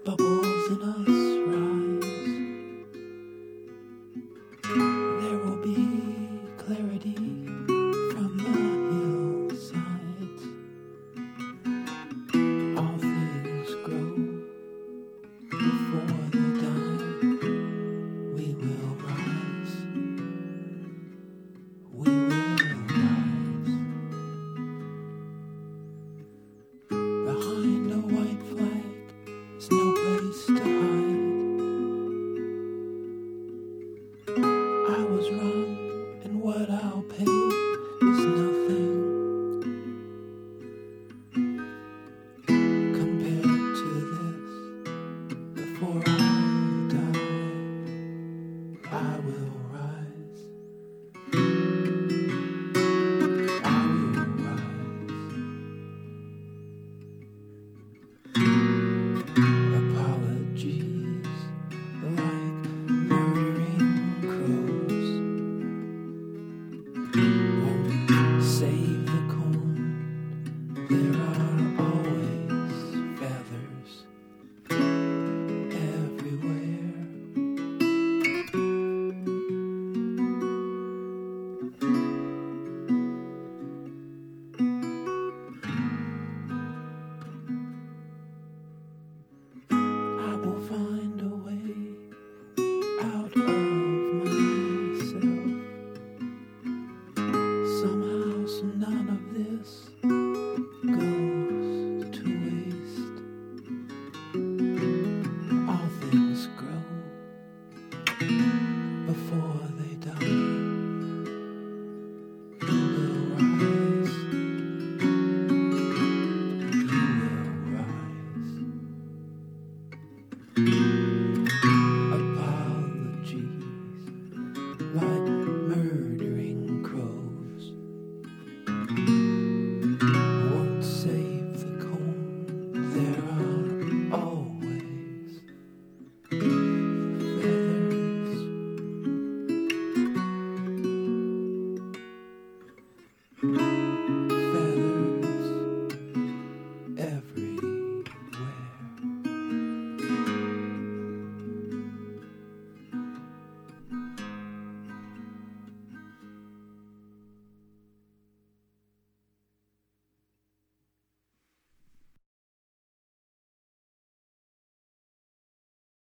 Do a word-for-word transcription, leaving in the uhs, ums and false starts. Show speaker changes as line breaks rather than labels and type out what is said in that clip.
bubbles in us rise. There will be clarity from the hillsides. All things grow before the dawn. We will rise. We will rise. Behind a white flag is no place to hide. I was wrong, and what I'll pay is nothing compared to this. Before I die, I will rise. I will rise. Apologies like murdering crows won't save the corn. There are